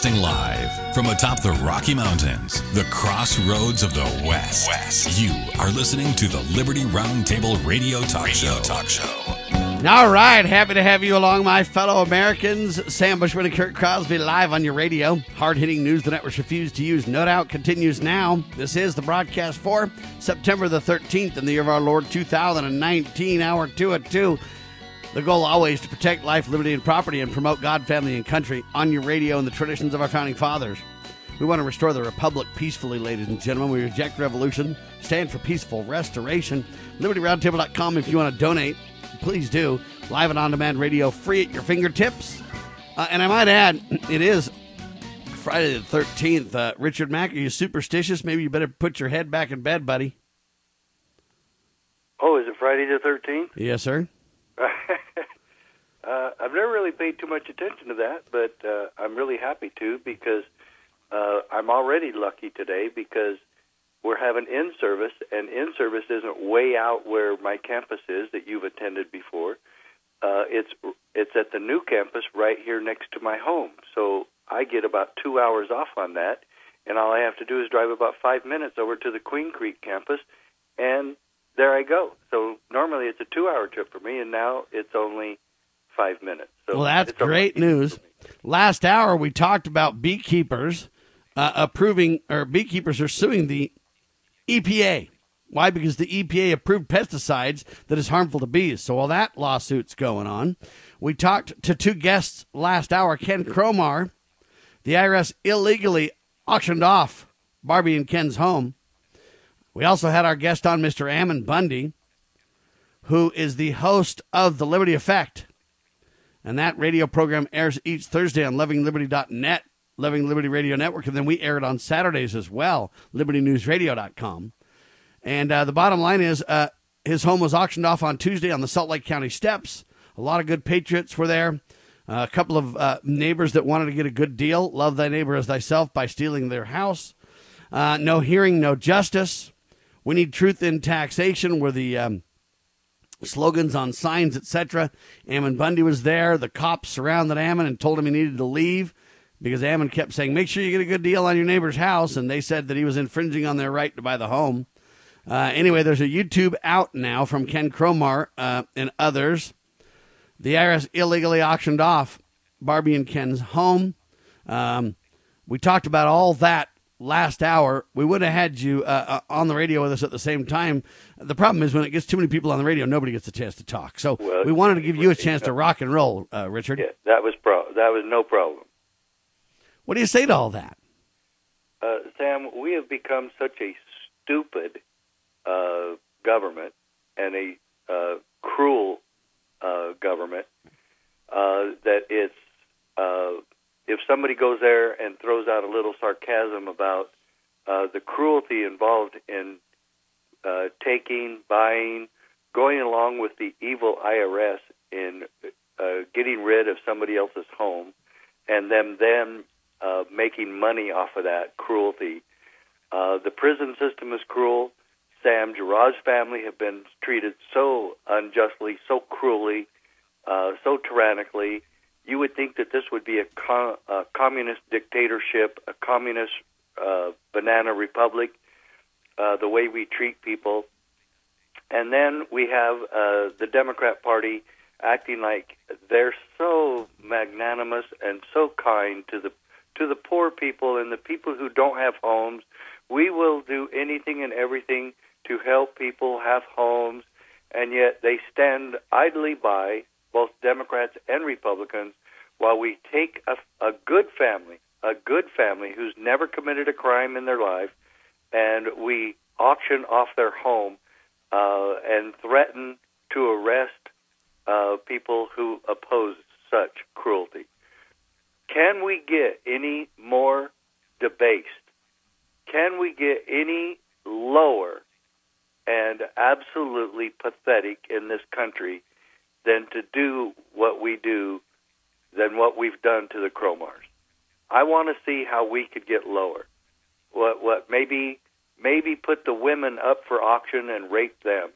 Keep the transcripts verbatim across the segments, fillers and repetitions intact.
Broadcasting live from atop the Rocky Mountains, the crossroads of the West. West. You are listening to the Liberty Roundtable Radio Talk Radio Show. Talk Show. All right, happy to have you along, my fellow Americans. Sam Bushman and Kurt Crosby live on your radio. Hard-hitting news the networks refuse to use, no doubt, continues now. This is the broadcast for September the thirteenth in the year of our Lord two thousand nineteen, hour two at two. The goal always to protect life, liberty, and property and promote God, family, and country on your radio and the traditions of our founding fathers. We want to restore the republic peacefully, ladies and gentlemen. We reject revolution, stand for peaceful restoration. Liberty Roundtable dot com if you want to donate. Please do. Live and on-demand radio, free at your fingertips. Uh, and I might add, it is Friday the thirteenth. Uh, Richard Mack, are you superstitious? Maybe you better put your head back in bed, buddy. Oh, is it Friday the thirteenth? Yes, sir. uh, I've never really paid too much attention to that, but uh, I'm really happy to because uh, I'm already lucky today because we're having in-service, and in-service isn't way out where my campus is that you've attended before. Uh, it's it's at the new campus right here next to my home. So I get about two hours off on that, and all I have to do is drive about five minutes over to the Queen Creek campus, and there I go. So normally it's a two-hour trip for me, and now it's only five minutes. So well, that's great news. Last hour we talked about beekeepers uh, approving, or beekeepers are suing the E P A. Why? Because the E P A approved pesticides that is harmful to bees. So while that lawsuit's going on, we talked to two guests last hour. Ken Cromar, the I R S illegally auctioned off Barbie and Ken's home. We also had our guest on, Mister Ammon Bundy, who is the host of The Liberty Effect. And that radio program airs each Thursday on loving liberty dot net. Living Liberty Radio Network, and then we air it on Saturdays as well, liberty news radio dot com. And uh, the bottom line is uh, his home was auctioned off on Tuesday on the Salt Lake County steps. A lot of good patriots were there. Uh, a couple of uh, neighbors that wanted to get a good deal. Love thy neighbor as thyself by stealing their house. Uh, no hearing, no justice. We need truth in taxation were the um, slogans on signs, et cetera. Ammon Bundy was there. The cops surrounded Ammon and told him he needed to leave, because Ammon kept saying, make sure you get a good deal on your neighbor's house, and they said that he was infringing on their right to buy the home. Uh, anyway, there's a YouTube out now from Ken Cromar uh, and others. The I R S illegally auctioned off Barbie and Ken's home. Um, we talked about all that last hour. We would have had you uh, uh, on the radio with us at the same time. The problem is when it gets too many people on the radio, nobody gets a chance to talk. So well, we wanted to give you a chance to rock and roll, uh, Richard. Yeah, that was pro- that was no problem. What do you say to all that? Uh, Sam, we have become such a stupid uh, government and a uh, cruel uh, government uh, that it's, uh, if somebody goes there and throws out a little sarcasm about uh, the cruelty involved in uh, taking, buying, going along with the evil I R S in uh, getting rid of somebody else's home, and them then Uh, making money off of that cruelty. Uh, the prison system is cruel. Sam Gerard's family have been treated so unjustly, so cruelly, uh, so tyrannically. You would think that this would be a, co- a communist dictatorship, a communist uh, banana republic, uh, the way we treat people. And then we have uh, the Democrat Party acting like they're so magnanimous and so kind to the to the poor people and the people who don't have homes. We will do anything and everything to help people have homes, and yet they stand idly by, both Democrats and Republicans, while we take a, a good family, a good family who's never committed a crime in their life, and we auction off their home uh, and threaten to arrest uh, people who oppose such cruelty. Can we get any more debased? Can we get any lower and absolutely pathetic in this country than to do what we do, than what we've done to the Cromars? I want to see how we could get lower. What, what maybe, maybe put the women up for auction and rape them.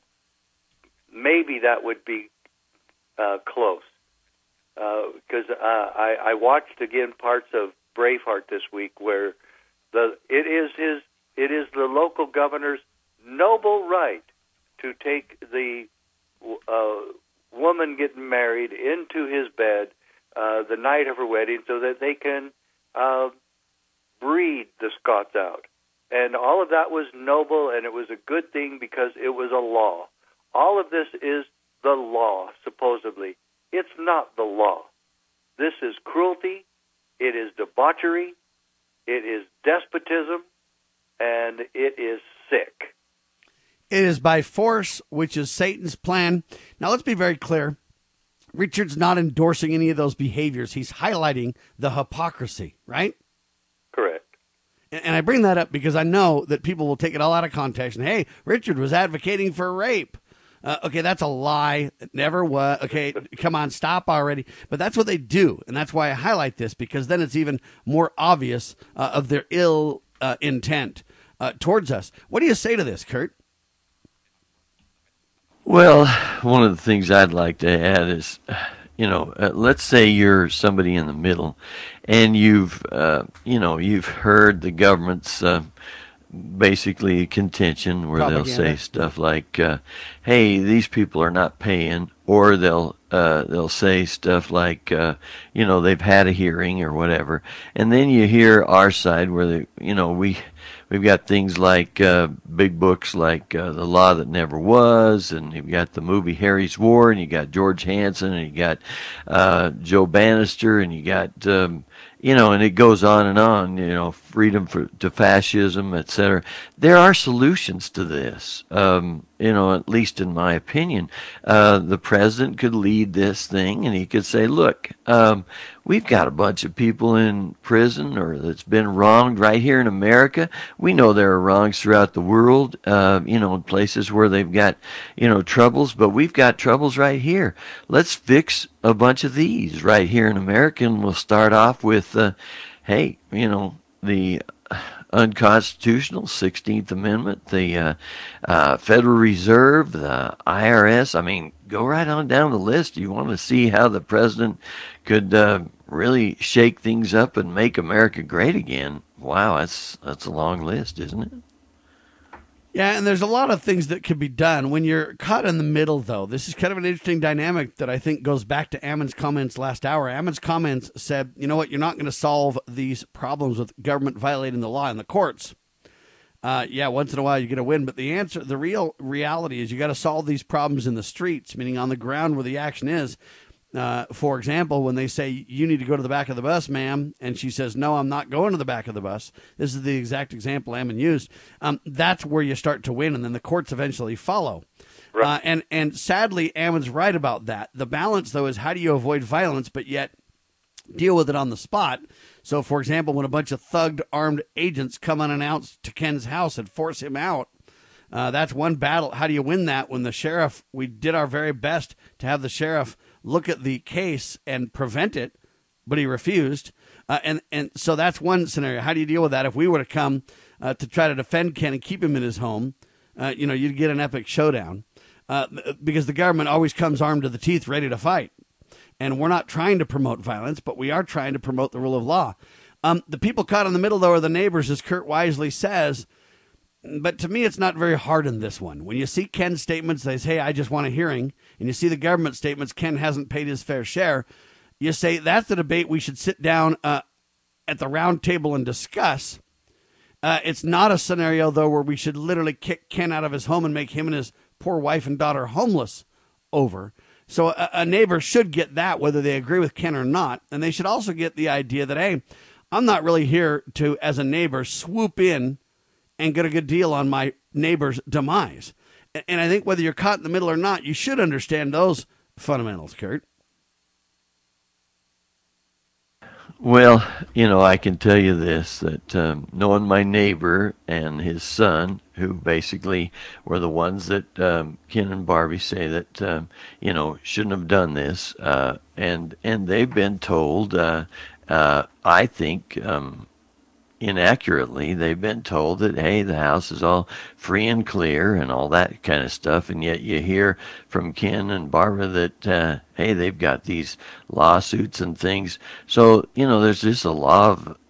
Maybe that would be uh, close. Because uh, uh, I, I watched again parts of Braveheart this week, where the it is his it is the local governor's noble right to take the uh, woman getting married into his bed uh, the night of her wedding, so that they can uh, breed the Scots out. And all of that was noble, and it was a good thing because it was a law. All of this is the law, supposedly. It's not the law. This is cruelty, it is debauchery, it is despotism, and it is sick. It is by force, which is Satan's plan. Now, let's be very clear. Richard's not endorsing any of those behaviors. He's highlighting the hypocrisy, right? Correct. And I bring that up because I know that people will take it all out of context. And, hey, Richard was advocating for rape. Uh, okay, that's a lie. It never was. Okay, come on, stop already. But that's what they do, and that's why I highlight this, because then it's even more obvious uh, of their ill uh, intent uh, towards us. What do you say to this, Kurt? Well, one of the things I'd like to add is, you know, uh, let's say you're somebody in the middle, and you've, uh, you know, you've heard the government's uh, basically contention where Propaganda. They'll say stuff like, uh, "Hey, these people are not paying," or they'll uh, they'll say stuff like, uh, you know, they've had a hearing or whatever, and then you hear our side where they, you know, we. We've got things like uh, big books like uh, The Law That Never Was, and you've got the movie Harry's War, and you got George Hansen, and you got uh, Joe Bannister, and you got, um, you know, and it goes on and on, you know, freedom for, to fascism, et cetera. There are solutions to this, um, you know, at least in my opinion. Uh, the president could lead this thing, and he could say, look, um, we've got a bunch of people in prison or that's been wronged right here in America. We know there are wrongs throughout the world, uh, you know, in places where they've got, you know, troubles, but we've got troubles right here. Let's fix a bunch of these right here in America, and we'll start off with, uh, hey, you know, the unconstitutional sixteenth Amendment, the uh, uh, Federal Reserve, the I R S. I mean, go right on down the list. You want to see how the president could uh, really shake things up and make America great again. Wow, that's that's a long list, isn't it? Yeah, and there's a lot of things that could be done. When you're caught in the middle, though, this is kind of an interesting dynamic that I think goes back to Ammon's comments last hour. Ammon's comments said, you know what, you're not going to solve these problems with government violating the law in the courts. Uh, yeah, once in a while you get a win, but the answer, the real reality is you got to solve these problems in the streets, meaning on the ground where the action is. Uh, for example, when they say, you need to go to the back of the bus, ma'am, and she says, no, I'm not going to the back of the bus. This is the exact example Ammon used. Um, that's where you start to win, and then the courts eventually follow. Right. Uh, and, and sadly, Ammon's right about that. The balance, though, is how do you avoid violence, but yet deal with it on the spot? So, for example, when a bunch of thugged armed agents come unannounced to Ken's house and force him out, uh, that's one battle. How do you win that when the sheriff, we did our very best to have the sheriff look at the case and prevent it, but he refused. Uh, and, and so that's one scenario. How do you deal with that? If we were to come uh, to try to defend Ken and keep him in his home, uh, you know, you'd get an epic showdown uh, because the government always comes armed to the teeth, ready to fight. And we're not trying to promote violence, but we are trying to promote the rule of law. Um, the people caught in the middle, though, are the neighbors, as Kurt wisely says. But to me, it's not very hard in this one. When you see Ken's statements, they say, hey, I just want a hearing, and you see the government statements, Ken hasn't paid his fair share, you say, that's the debate we should sit down uh, at the round table and discuss. Uh, it's not a scenario, though, where we should literally kick Ken out of his home and make him and his poor wife and daughter homeless over. So a, a neighbor should get that, whether they agree with Ken or not, and they should also get the idea that, hey, I'm not really here to, as a neighbor, swoop in and get a good deal on my neighbor's demise. And I think whether you're caught in the middle or not, you should understand those fundamentals, Kurt. Well, you know, I can tell you this, that um, knowing my neighbor and his son, who basically were the ones that um, Ken and Barbie say that, um, you know, shouldn't have done this, uh, and, and they've been told, uh, uh, I think, um, inaccurately, they've been told that, hey, the house is all free and clear and all that kind of stuff, and yet you hear from Ken and Barbara that, uh, hey, they've got these lawsuits and things. So, you know, there's just a law of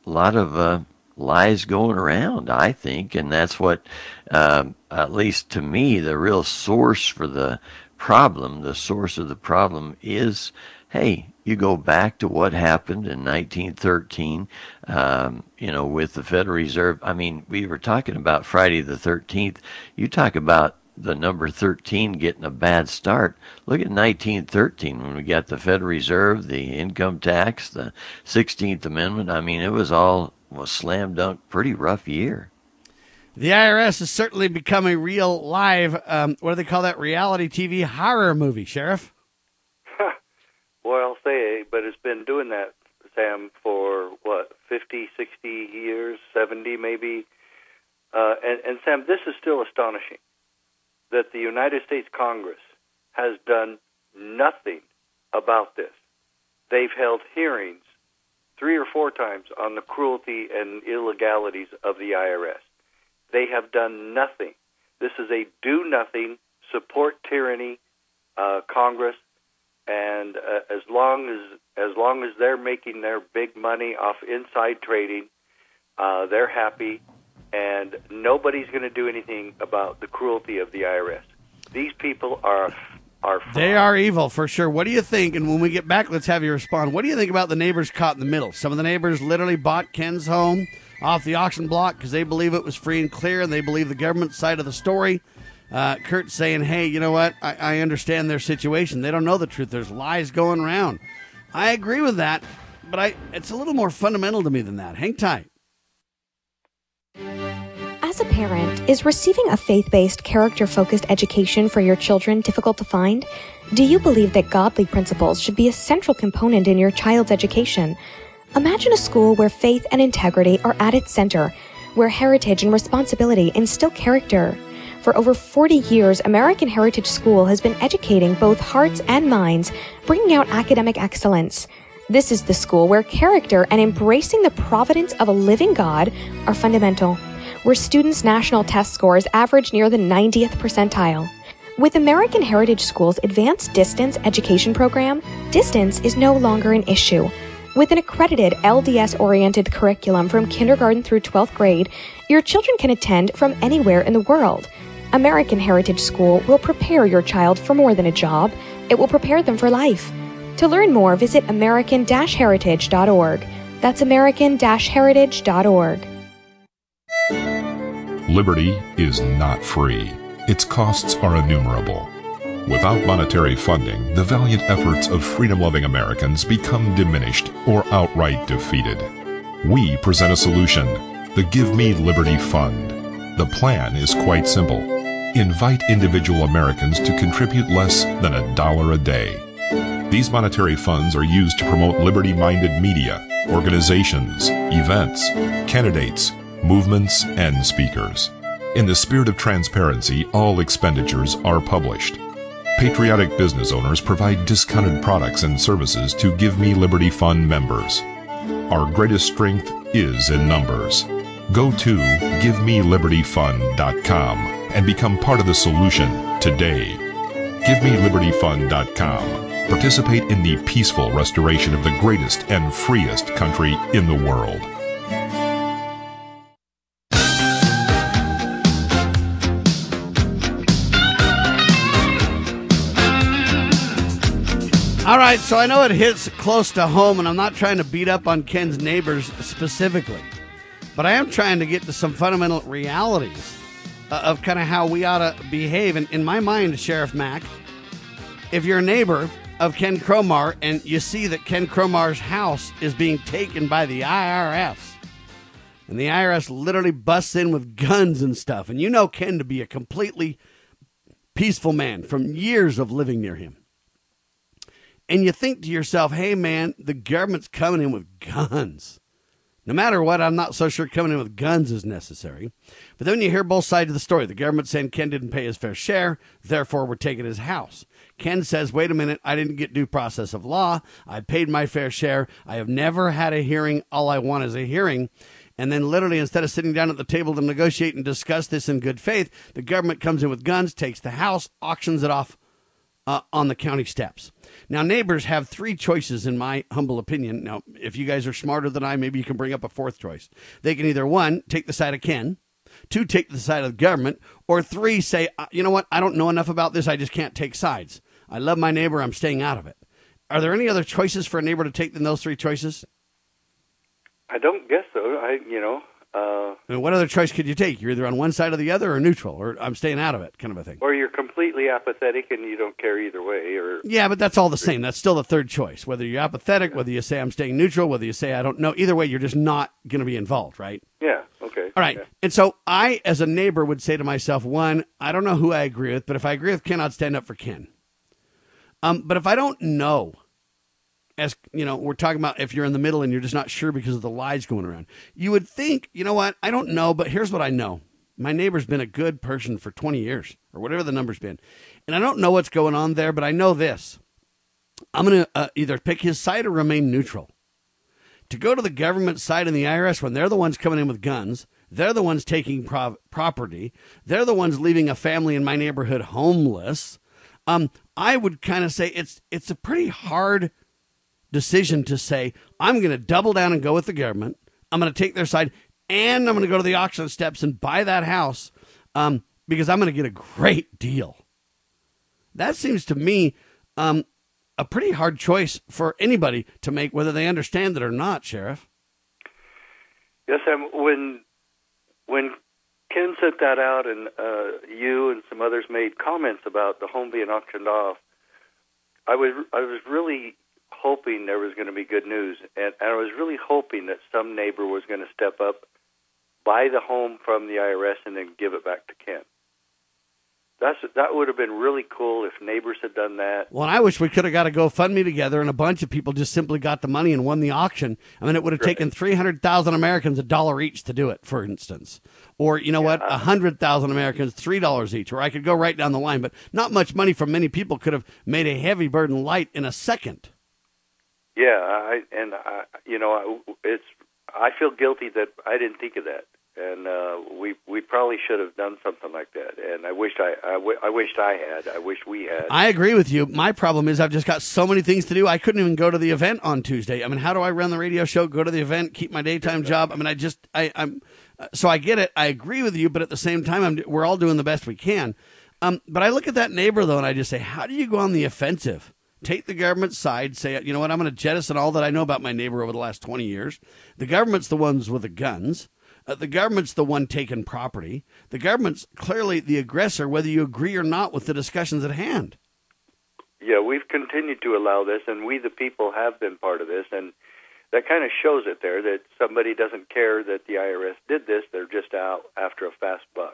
a lot of uh, lies going around, I think, and that's what, um, at least to me, the real source for the problem, the source of the problem is, hey, you go back to what happened in nineteen thirteen, um, you know, with the Federal Reserve. I mean, we were talking about Friday the thirteenth. You talk about the number thirteen getting a bad start. Look at nineteen thirteen when we got the Federal Reserve, the income tax, the sixteenth Amendment. I mean, it was all was slam dunk, pretty rough year. The I R S has certainly become a real live, um, what do they call that, reality T V horror movie, Sheriff? Well, I'll say, but it's been doing that, Sam, for, what, fifty, sixty years, seventy maybe? Uh, and, and, Sam, this is still astonishing, that the United States Congress has done nothing about this. They've held hearings three or four times on the cruelty and illegalities of the I R S. They have done nothing. This is a do-nothing, support tyranny uh, Congress, and uh, as long as as long as they're making their big money off inside trading, uh, they're happy, and nobody's going to do anything about the cruelty of the I R S. These people are are fraud. They are evil, for sure. What do you think? And when we get back, let's have you respond. What do you think about the neighbors caught in the middle? Some of the neighbors literally bought Ken's home off the auction block because they believe it was free and clear, and they believe the government side of the story. Uh, Kurt saying, hey, you know what? I, I understand their situation. They don't know the truth. There's lies going around. I agree with that, but I it's a little more fundamental to me than that. Hang tight. As a parent, is receiving a faith-based, character-focused education for your children difficult to find? Do you believe that godly principles should be a central component in your child's education? Imagine a school where faith and integrity are at its center, where heritage and responsibility instill character. For over forty years, American Heritage School has been educating both hearts and minds, bringing out academic excellence. This is the school where character and embracing the providence of a living God are fundamental, where students' national test scores average near the ninetieth percentile. With American Heritage School's advanced distance education program, distance is no longer an issue. With an accredited L D S-oriented curriculum from kindergarten through twelfth grade, your children can attend from anywhere in the world. American Heritage School will prepare your child for more than a job. It will prepare them for life. To learn more, visit american dash heritage dot org. That's american dash heritage dot org. Liberty is not free. Its costs are innumerable. Without monetary funding, the valiant efforts of freedom-loving Americans become diminished or outright defeated. We present a solution, the Give Me Liberty Fund. The plan is quite simple. Invite individual Americans to contribute less than a dollar a day. These monetary funds are used to promote liberty-minded media, organizations, events, candidates, movements, and speakers. In the spirit of transparency, all expenditures are published. Patriotic business owners provide discounted products and services to Give Me Liberty Fund members. Our greatest strength is in numbers. Go to give me liberty fund dot com and become part of the solution today. give me liberty fund dot com. Participate in the peaceful restoration of the greatest and freest country in the world. All right, so I know it hits close to home, and I'm not trying to beat up on Ken's neighbors specifically, but I am trying to get to some fundamental realities uh, of kind of how we ought to behave. And in my mind, Sheriff Mack, if you're a neighbor of Ken Cromar and you see that Ken Cromar's house is being taken by the I R S, and the I R S literally busts in with guns and stuff, and you know Ken to be a completely peaceful man from years of living near him, and you think to yourself, hey, man, the government's coming in with guns. No matter what, I'm not so sure coming in with guns is necessary. But then you hear both sides of the story. The government saying Ken didn't pay his fair share, therefore we're taking his house. Ken says, wait a minute, I didn't get due process of law. I paid my fair share. I have never had a hearing. All I want is a hearing. And then literally, instead of sitting down at the table to negotiate and discuss this in good faith, the government comes in with guns, takes the house, auctions it off uh, on the county steps. Now, neighbors have three choices, in my humble opinion. Now, if you guys are smarter than I, maybe you can bring up a fourth choice. They can either, one, take the side of Ken, two, take the side of the government, or three, say, you know what, I don't know enough about this, I just can't take sides. I love my neighbor, I'm staying out of it. Are there any other choices for a neighbor to take than those three choices? I don't guess so. I, you know. Uh, and what other choice could you take? You're either on one side or the other, or neutral, or I'm staying out of it, kind of a thing. Or you're completely apathetic and you don't care either way. Or yeah, but that's all the same. That's still the third choice. Whether you're apathetic, whether you say I'm staying neutral, whether you say I don't know, either way, you're just not going to be involved, right? Yeah, okay. All right. Yeah. And so I, as a neighbor, would say to myself, one, I don't know who I agree with, but if I agree with Ken, I'd stand up for Ken. Um, but if I don't know, as you know, we're talking about if you're in the middle and you're just not sure because of the lies going around, you would think, you know what, I don't know, but here's what I know. My neighbor's been a good person for twenty years or whatever the number's been. And I don't know what's going on there, but I know this. I'm going to uh, either pick his side or remain neutral. To go to the government side and the I R S when they're the ones coming in with guns, they're the ones taking pro- property, they're the ones leaving a family in my neighborhood homeless. Um, I would kind of say it's it's a pretty hard decision to say, I'm going to double down and go with the government. I'm going to take their side, and I'm going to go to the auction steps and buy that house um, because I'm going to get a great deal. That seems to me um, a pretty hard choice for anybody to make, whether they understand it or not, Sheriff. Yes, Sam, when, when Ken sent that out and uh, you and some others made comments about the home being auctioned off, I was I was really hoping there was going to be good news, and, and I was really hoping that some neighbor was going to step up, buy the home from the I R S, and then give it back to Ken. That's that would have been really cool if neighbors had done that. Well, I wish we could have got a GoFundMe together and a bunch of people just simply got the money and won the auction. I mean, it would have right. taken three hundred thousand Americans a dollar each to do it, for instance. Or, you know yeah. what, one hundred thousand Americans, three dollars each. Or I could go right down the line. But not much money from many people could have made a heavy burden light in a second. Yeah, I, and, I, you know, it's I feel guilty that I didn't think of that. And uh, we we probably should have done something like that. And I wish I, I, w- I wished I had. I wish we had. I agree with you. My problem is I've just got so many things to do. I couldn't even go to the event on Tuesday. I mean, how do I run the radio show, go to the event, keep my daytime job? I mean, I just, I, I'm, so I get it. I agree with you, but at the same time, I'm, we're all doing the best we can. Um, but I look at that neighbor, though, and I just say, how do you go on the offensive? Take the government's side, say, you know what, I'm going to jettison all that I know about my neighbor over the last twenty years. The government's the ones with the guns. Uh, the government's the one taking property. The government's clearly the aggressor, whether you agree or not with the discussions at hand. Yeah, we've continued to allow this, and we the people have been part of this, and that kind of shows it there, that somebody doesn't care that the I R S did this. They're just out after a fast buck.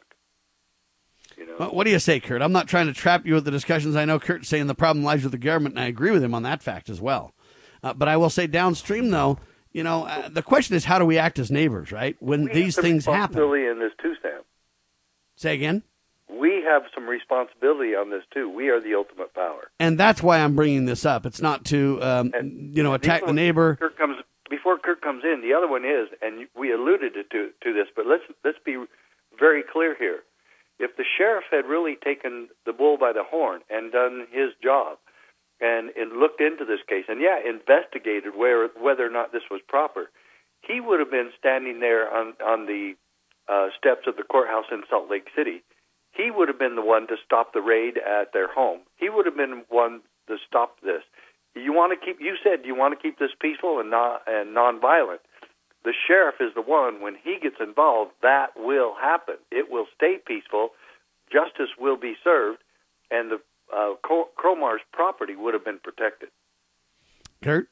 You know? Well, what do you say, Kurt? I'm not trying to trap you with the discussions. I know Kurt's saying the problem lies with the government, and I agree with him on that fact as well. Uh, but I will say downstream, though, you know, uh, the question is how do we act as neighbors, right, when we these have some things happen? Responsibility in this too, Sam. Say again? We have some responsibility on this too. We are the ultimate power. And that's why I'm bringing this up. It's not to, um, and you know, attack before the neighbor. Kurt comes, before Kurt comes in, the other one is, and we alluded to, to this, but let's let's be very clear here. If the sheriff had really taken the bull by the horn and done his job and, and looked into this case and, yeah, investigated where, whether or not this was proper, he would have been standing there on, on the uh, steps of the courthouse in Salt Lake City. He would have been the one to stop the raid at their home. He would have been one to stop this. You want to keep, you said you want to keep this peaceful and not and nonviolent. The sheriff is the one, when he gets involved, that will happen. It will stay peaceful, justice will be served, and the uh, Cromar's property would have been protected. Kurt?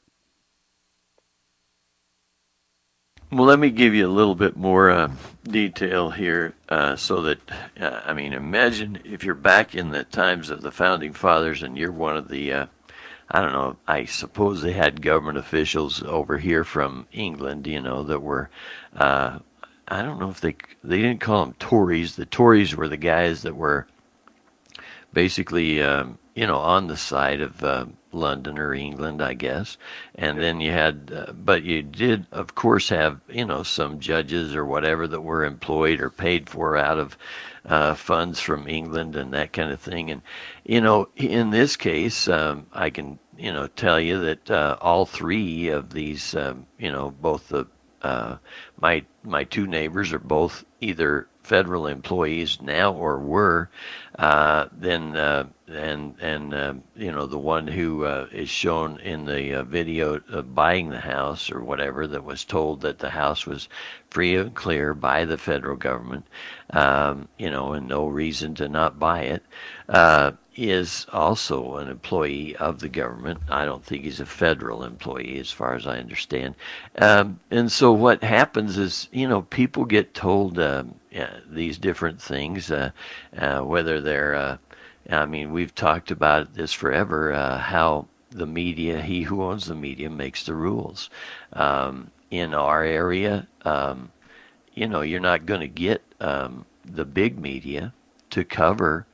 Well, let me give you a little bit more uh, detail here uh, so that, uh, I mean, imagine if you're back in the times of the Founding Fathers and you're one of the uh, I don't know, I suppose they had government officials over here from England, you know, that were, uh, I don't know if they, they didn't call them Tories. The Tories were the guys that were basically um, you know, on the side of uh, London or England, I guess. And then you had, uh, but you did, of course, have, you know, some judges or whatever that were employed or paid for out of uh, funds from England and that kind of thing. And, you know, in this case, um, I can, you know, tell you that uh, all three of these, um, you know, both the, uh, my, my two neighbors are both either federal employees now or were, uh, then uh, and and uh, you know, the one who uh, is shown in the uh, video of buying the house or whatever, that was told that the house was free and clear by the federal government, um, you know, and no reason to not buy it, uh, is also an employee of the government. I don't think he's a federal employee as far as I understand. Um, and so what happens is, you know, people get told um, yeah, these different things, uh, uh, whether they're, uh, I mean, we've talked about this forever, uh, how the media, he who owns the media makes the rules. Um, in our area, um, you know, you're not going to get um, the big media to cover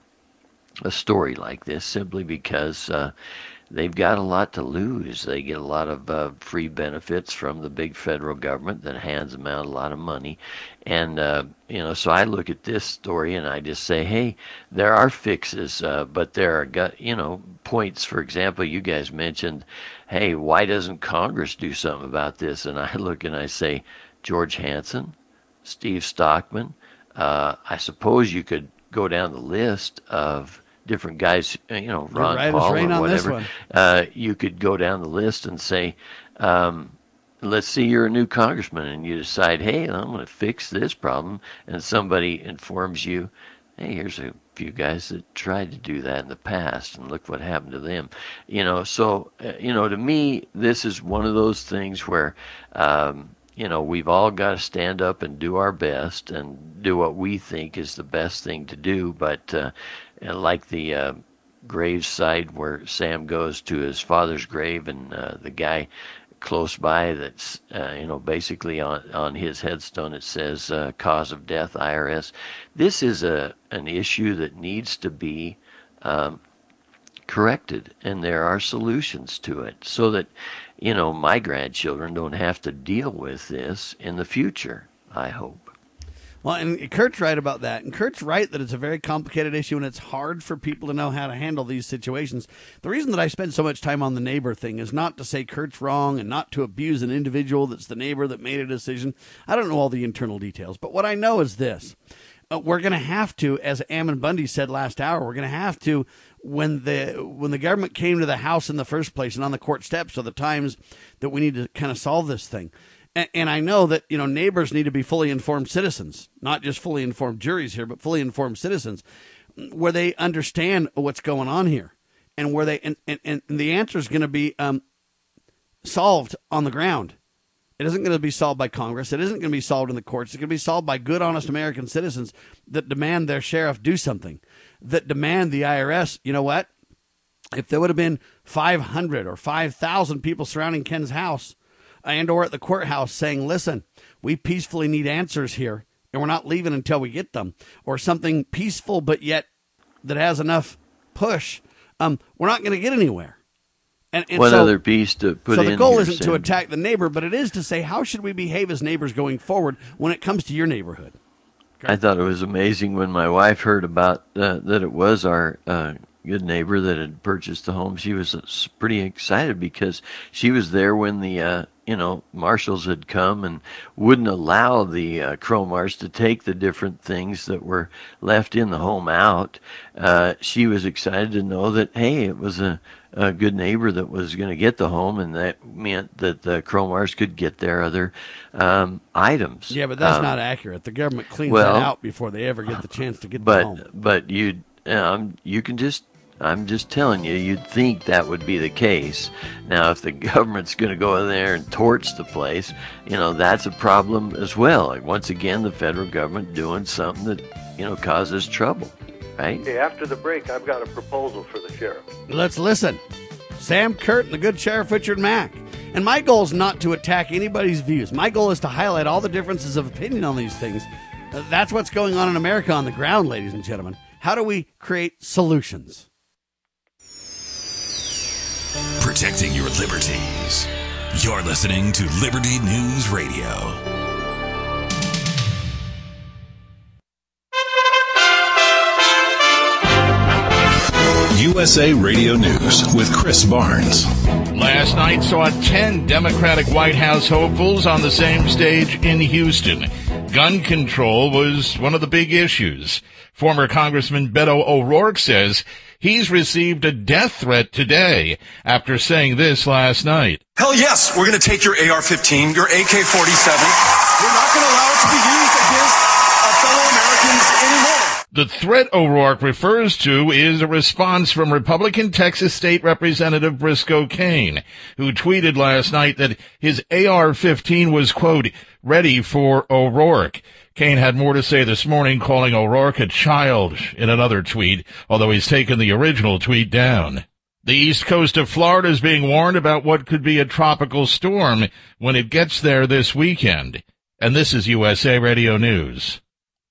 a story like this simply because uh, they've got a lot to lose. They get a lot of uh, free benefits from the big federal government that hands them out a lot of money. And, uh, you know, so I look at this story and I just say, hey, there are fixes, uh, but there are, you know, points. For example, you guys mentioned, hey, why doesn't Congress do something about this? And I look and I say, George Hansen, Steve Stockman, uh, I suppose you could go down the list of different guys, you know, Ron right Paul or whatever. Uh, you could go down the list and say, um, let's see, you're a new congressman, and you decide, hey, I'm going to fix this problem, and somebody informs you, hey, here's a few guys that tried to do that in the past, and look what happened to them. You know, so, uh, you know, to me, this is one of those things where, um, you know, we've all got to stand up and do our best and do what we think is the best thing to do. But uh, like the uh, grave site where Sam goes to his father's grave, and uh, the guy close by that's, uh, you know, basically on, on his headstone it says uh, cause of death, I R S. This is a an issue that needs to be um, corrected, and there are solutions to it so that, you know, my grandchildren don't have to deal with this in the future, I hope. Well, and Kurt's right about that. And Kurt's right that it's a very complicated issue, and it's hard for people to know how to handle these situations. The reason that I spend so much time on the neighbor thing is not to say Kurt's wrong and not to abuse an individual that's the neighbor that made a decision. I don't know all the internal details, but what I know is this. Uh, we're going to have to, as Ammon Bundy said last hour, we're going to have to, when the when the government came to the house in the first place and on the court steps, are the times that we need to kind of solve this thing. And, and I know that, you know, neighbors need to be fully informed citizens, not just fully informed juries here, but fully informed citizens, where they understand what's going on here, and where they and, and, and the answer is going to be um, solved on the ground. It isn't going to be solved by Congress. It isn't going to be solved in the courts. It's going to be solved by good, honest American citizens that demand their sheriff do something, that demand the I R S. You know what? If there would have been five hundred or five thousand people surrounding Ken's house and or at the courthouse saying, listen, we peacefully need answers here, and we're not leaving until we get them, or something peaceful but yet that has enough push, um, we're not going to get anywhere. And, and One so, other piece to put in So the goal here, isn't Sam. to attack the neighbor, but it is to say, how should we behave as neighbors going forward when it comes to your neighborhood? I thought it was amazing when my wife heard about uh, that it was our uh, good neighbor that had purchased the home. She was uh, pretty excited because she was there when the uh, you know marshals had come and wouldn't allow the uh, Cromars to take the different things that were left in the home out. Uh, she was excited to know that, hey, it was a a good neighbor that was going to get the home, and that meant that the Cromars could get their other um, items. Yeah, but that's um, not accurate. The government cleans well, that out before they ever get the chance to get but, the home. But you, um, you can just, I'm just telling you, you'd think that would be the case. Now, if the government's going to go in there and torch the place, you know, that's a problem as well. Like, once again, the federal government doing something that, you know, causes trouble. Right? Okay, after the break, I've got a proposal for the sheriff. Let's listen. Sam Kurt and the good Sheriff Richard Mack. And my goal is not to attack anybody's views. My goal is to highlight all the differences of opinion on these things. Uh, that's what's going on in America on the ground, ladies and gentlemen. How do we create solutions? protecting your liberties. You're listening to Liberty News Radio. U S A Radio News with Chris Barnes. Last night saw ten Democratic White House hopefuls on the same stage in Houston. Gun control was one of the big issues. Former Congressman Beto O'Rourke says he's received a death threat today after saying this last night. Hell yes, we're going to take your A R fifteen, your A K forty-seven. We're not going to allow it to be used against our fellow Americans anymore. The threat O'Rourke refers to is a response from Republican Texas State Representative Briscoe Cain, who tweeted last night that his A R fifteen was, quote, ready for O'Rourke. Cain had more to say this morning, calling O'Rourke a child in another tweet, although he's taken the original tweet down. The east coast of Florida is being warned about what could be a tropical storm when it gets there this weekend. And this is U S A Radio News.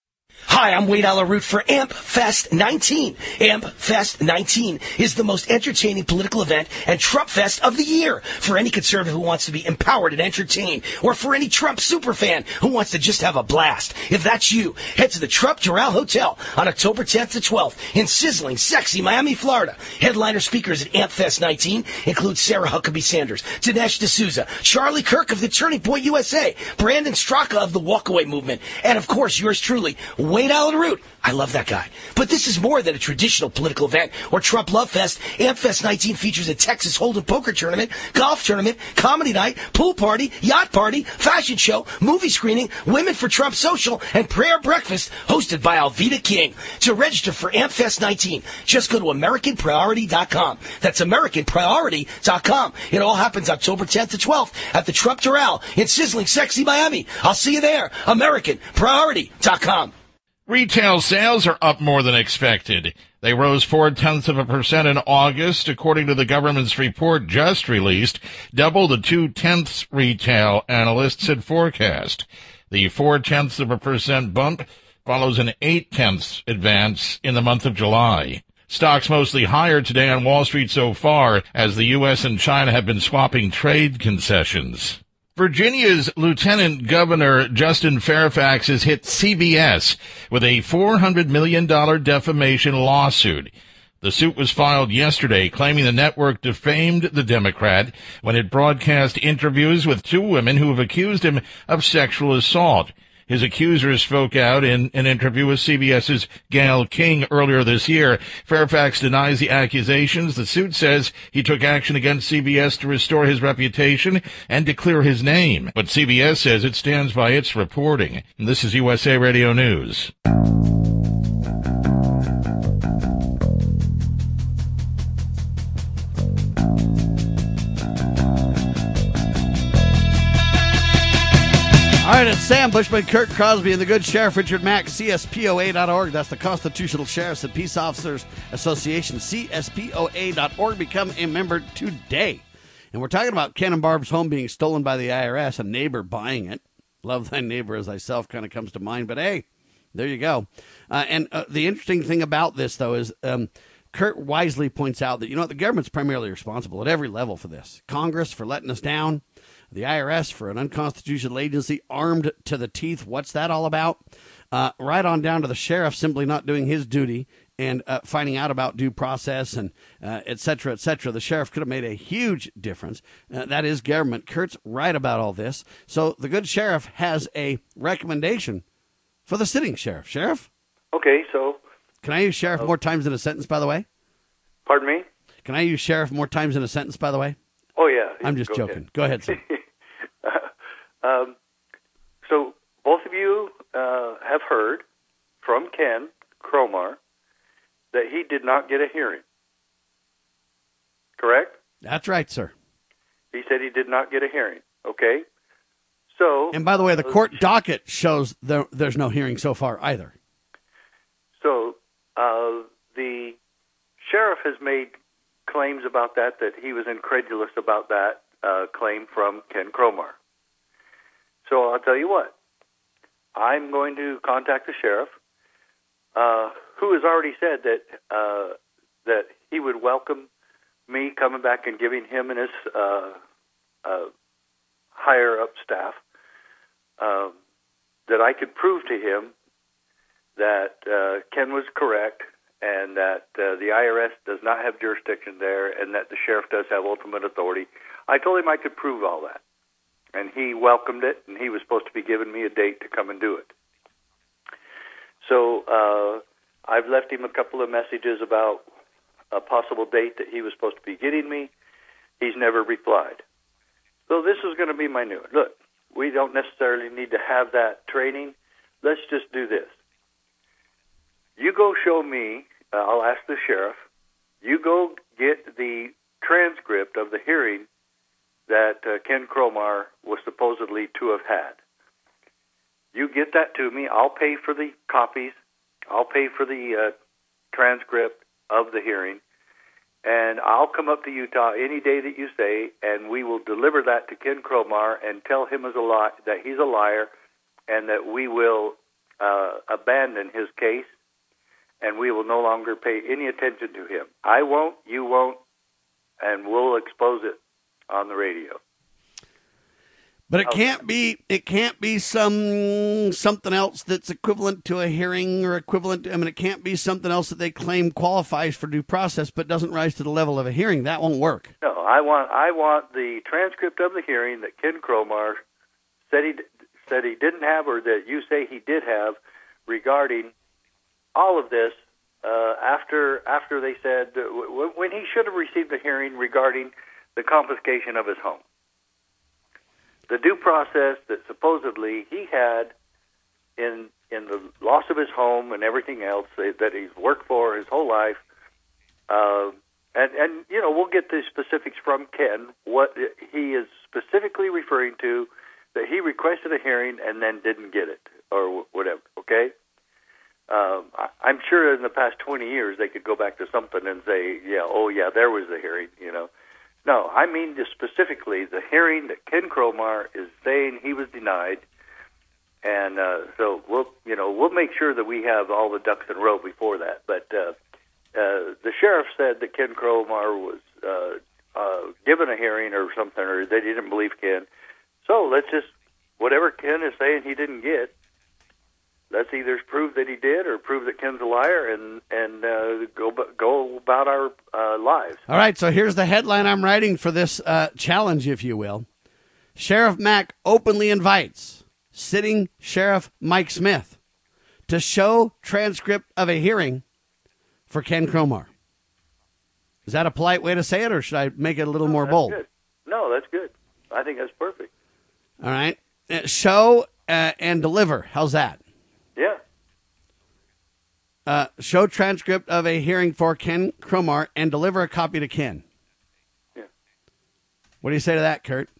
Hi, I'm Wade Alaroot for AMP Fest nineteen. AMP Fest nineteen is the most entertaining political event and Trump Fest of the year for any conservative who wants to be empowered and entertained, or for any Trump superfan who wants to just have a blast. If that's you, head to the Trump Doral Hotel on October tenth to twelfth in sizzling, sexy Miami, Florida. Headliner speakers at AMP Fest nineteen include Sarah Huckabee Sanders, Dinesh D'Souza, Charlie Kirk of the Turning Point U S A, Brandon Straka of the Walkaway Movement, and of course yours truly, Wade Alaroot. I love that guy. But this is more than a traditional political event or Trump Love Fest. AMP Fest nineteen features a Texas Hold'em poker tournament, golf tournament, comedy night, pool party, yacht party, fashion show, movie screening, Women for Trump social, and prayer breakfast hosted by Alveda King. To register for AMP Fest nineteen, just go to American Priority dot com. That's American Priority dot com. It all happens October tenth to twelfth at the Trump Doral in sizzling, sexy Miami. I'll see you there. American Priority dot com. Retail sales are up more than expected. They rose four-tenths of a percent in August, according to the government's report just released, double the two-tenths retail analysts had forecast. The four-tenths of a percent bump follows an eight-tenths advance in the month of July. Stocks mostly higher today on Wall Street so far, as the U S and China have been swapping trade concessions. Virginia's Lieutenant Governor Justin Fairfax has hit C B S with a four hundred million dollars defamation lawsuit. The suit was filed yesterday, claiming the network defamed the Democrat when it broadcast interviews with two women who have accused him of sexual assault. His accusers spoke out in an interview with CBS's Gayle King earlier this year. Fairfax denies the accusations. The suit says he took action against C B S to restore his reputation and to clear his name. But C B S says it stands by its reporting. And this is U S A Radio News. All right, it's Sam Bushman, Kurt Crosby, and the good Sheriff Richard Mack, C S P O A dot org. That's the Constitutional Sheriffs and Peace Officers Association, C S P O A dot org. Become a member today. And we're talking about Ken and Barb's home being stolen by the I R S, a neighbor buying it. Love thy neighbor as thyself kind of comes to mind, but hey, there you go. Uh, and uh, the interesting thing about this, though, is um, Kurt wisely points out that, you know, the government's primarily responsible at every level for this. Congress for letting us down. The I R S for an unconstitutional agency armed to the teeth. What's that all about? Uh, right on down to the sheriff simply not doing his duty and uh, finding out about due process and uh, et cetera, et cetera. The sheriff could have made a huge difference. Uh, that is government. Kurt's right about all this. So the good sheriff has a recommendation for the sitting sheriff. Sheriff? Okay, so... Can I use sheriff uh, more times in a sentence, by the way? Pardon me? Can I use sheriff more times in a sentence, by the way? Oh, yeah. I'm just Go joking. Ahead. Go ahead, sir. um, so both of you uh, have heard from Ken Cromar that he did not get a hearing. Correct? That's right, sir. He said he did not get a hearing. Okay. So. And by the way, the court docket shows there, there's no hearing so far either. So uh, the sheriff has made claims about that, that he was incredulous about that uh, claim from Ken Cromar. So I'll tell you what. I'm going to contact the sheriff, uh, who has already said that uh, that he would welcome me coming back and giving him and his uh, uh, higher-up staff um, that I could prove to him that uh, Ken was correct and that uh, the I R S does not have jurisdiction there and that the sheriff does have ultimate authority. I told him I could prove all that. And he welcomed it, and he was supposed to be giving me a date to come and do it. So uh, I've left him a couple of messages about a possible date that he was supposed to be getting me. He's never replied. So this is going to be my new one. Look, we don't necessarily need to have that training. Let's just do this. You go show me, uh, I'll ask the sheriff, you go get the transcript of the hearing that uh, Ken Cromar was supposedly to have had. You get that to me. I'll pay for the copies. I'll pay for the uh, transcript of the hearing. And I'll come up to Utah any day that you say, and we will deliver that to Ken Cromar and tell him as a li- that he's a liar and that we will uh, abandon his case and we will no longer pay any attention to him. I won't, you won't, and we'll expose it on the radio. But it can't be. It can't be some something else that's equivalent to a hearing or equivalent. I mean, it can't be something else that they claim qualifies for due process, but doesn't rise to the level of a hearing. That won't work. No, I want. I want the transcript of the hearing that Ken Cromar said he said he didn't have, or that you say he did have, regarding all of this. Uh, after after they said uh, w- when he should have received a hearing regarding the confiscation of his home. The due process that supposedly he had in in the loss of his home and everything else that he's worked for his whole life, uh, and and you know we'll get the specifics from Ken. What he is specifically referring to, that he requested a hearing and then didn't get it or whatever. Okay, um, I, I'm sure in the past twenty years they could go back to something and say, yeah, oh yeah, there was the hearing, you know. No, I mean just specifically the hearing that Ken Cromar is saying he was denied, and uh, so we'll, you know, we'll make sure that we have all the ducks in a row before that. But uh, uh, the sheriff said that Ken Cromar was uh, uh, given a hearing or something, or that he didn't believe Ken. So let's just, whatever Ken is saying he didn't get, let's either prove that he did or prove that Ken's a liar, and and uh, go go about our uh, lives. All right, so here's the headline I'm writing for this uh, challenge, if you will. Sheriff Mack openly invites sitting Sheriff Mike Smith to show transcript of a hearing for Ken Cromar. Is that a polite way to say it, or should I make it a little no, more that's bold? Good. No, that's good. I think that's perfect. All right. Uh, show uh, and deliver. How's that? Yeah. Uh, show transcript of a hearing for Ken Cromar and deliver a copy to Ken. Yeah. What do you say to that, Kurt?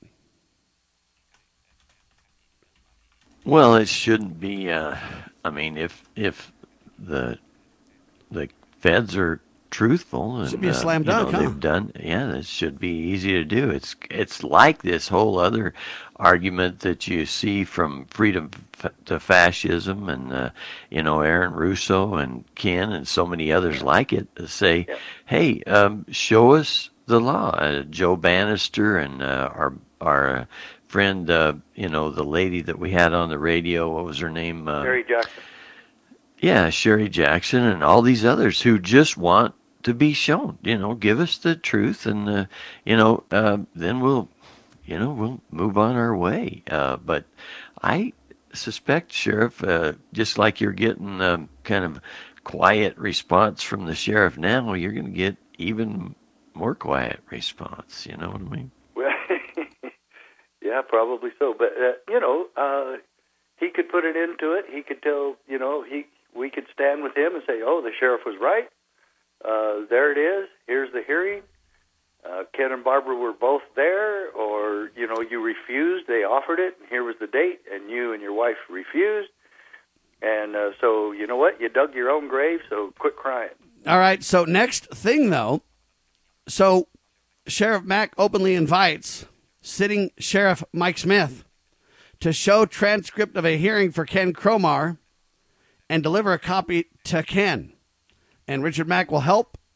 Well, it shouldn't be. Uh, I mean, if if the the feds are truthful, and should be a slam uh, you dunk. know, Huh? they've done. Yeah, that should be easy to do. It's it's like this whole other argument that you see from Freedom to Fascism, and uh, you know, Aaron Russo and Ken and so many others like it, to say, yeah. hey, um, show us the law. Uh, Joe Bannister and uh, our our. Uh, friend, uh, you know, the lady that we had on the radio, what was her name? Uh, Sherry Jackson. Yeah, Sherry Jackson and all these others who just want to be shown, you know, give us the truth, and, uh, you know, uh, then we'll, you know, we'll move on our way. Uh, but I suspect, Sheriff, uh, just like you're getting a kind of quiet response from the sheriff now, you're going to get even more quiet response, you know what I mean? Well, yeah, probably so. But, uh, you know, uh, he could put an end to it. He could tell, you know, he we could stand with him and say, oh, the sheriff was right. Uh, there it is. Here's the hearing. Uh, Ken and Barbara were both there, or, you know, you refused. They offered it, and here was the date, and you and your wife refused. And uh, so, you know what? You dug your own grave, so quit crying. All right, so next thing, though. So Sheriff Mack openly invites sitting Sheriff Mike Smith to show transcript of a hearing for Ken Cromar and deliver a copy to Ken. And Richard Mack will help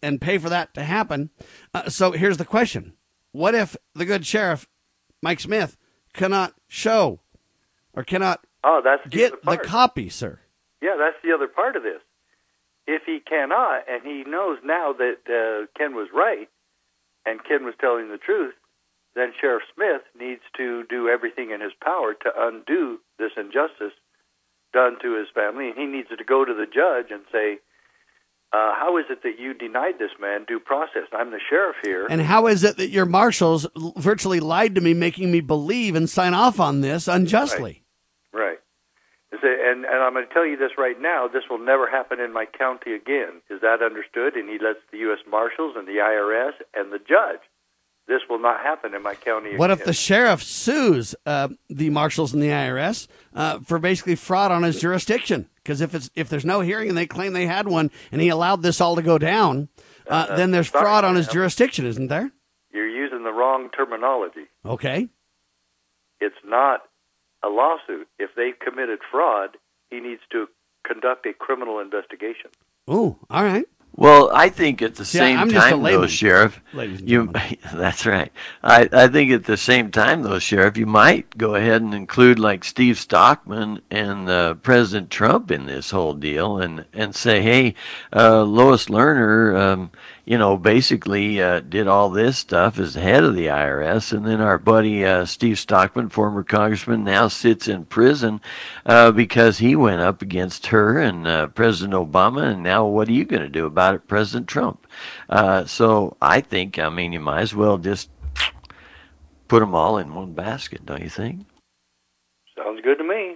and pay for that to happen. Uh, so here's the question. What if the good sheriff, Mike Smith, cannot show or cannot oh, that's the get other the part. copy, sir? Yeah, that's the other part of this. If he cannot, and he knows now that uh, Ken was right, and Ken was telling the truth, then Sheriff Smith needs to do everything in his power to undo this injustice done to his family, and he needs to go to the judge and say, uh, how is it that you denied this man due process? I'm the sheriff here. And how is it that your marshals virtually lied to me, making me believe and sign off on this unjustly? Right. right. And, and I'm going to tell you this right now, this will never happen in my county again. Is that understood? And he lets the U S Marshals and the I R S and the judge. This will not happen in my county again. What if the sheriff sues uh, the marshals and the I R S uh, for basically fraud on his jurisdiction? Because if it's if there's no hearing and they claim they had one and he allowed this all to go down, uh, uh, then there's sorry, fraud on his jurisdiction, isn't there? You're using the wrong terminology. Okay. It's not a lawsuit. If they committed fraud, he needs to conduct a criminal investigation. Oh, all right. Well, I think at the See, same I'm just a time, layman, though, Sheriff, ladies and you that's right. I, I think at the same time, though, Sheriff, you might go ahead and include like Steve Stockman and uh, President Trump in this whole deal, and and say, hey, uh, Lois Lerner, um, you know, basically uh, did all this stuff as the head of the I R S, and then our buddy uh, Steve Stockman, former congressman, now sits in prison uh, because he went up against her and uh, President Obama, and now what are you going to do about it, President Trump? Uh, so I think, I mean, you might as well just put them all in one basket, don't you think? Sounds good to me.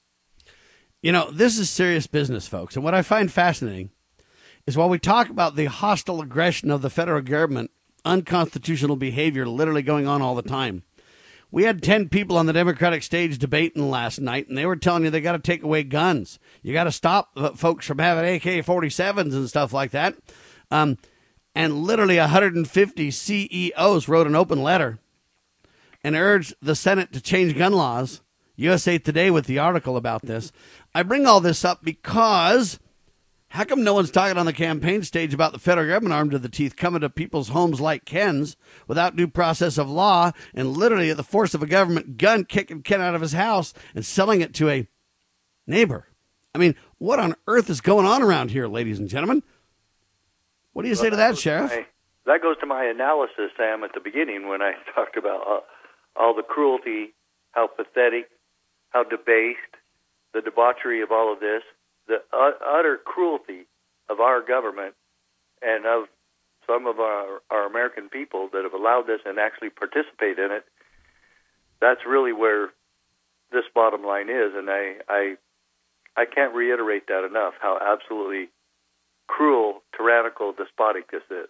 You know, this is serious business, folks, and what I find fascinating is while we talk about the hostile aggression of the federal government, unconstitutional behavior literally going on all the time. We had ten people on the Democratic stage debating last night, and they were telling you they got to take away guns. You got to stop folks from having A K forty-sevens and stuff like that. Um, and literally one hundred fifty C E Os wrote an open letter and urged the Senate to change gun laws. U S A Today with the article about this. I bring all this up because how come no one's talking on the campaign stage about the federal government armed to the teeth coming to people's homes like Ken's without due process of law and literally at the force of a government gun kicking Ken out of his house and selling it to a neighbor? I mean, what on earth is going on around here, ladies and gentlemen? What do you well, say to that, Sheriff? My, that goes to my analysis, Sam, at the beginning when I talked about uh, all the cruelty, how pathetic, how debased, the debauchery of all of this. The utter cruelty of our government and of some of our, our American people that have allowed this and actually participate in it, that's really where this bottom line is. And I, I, I can't reiterate that enough, how absolutely cruel, tyrannical, despotic this is.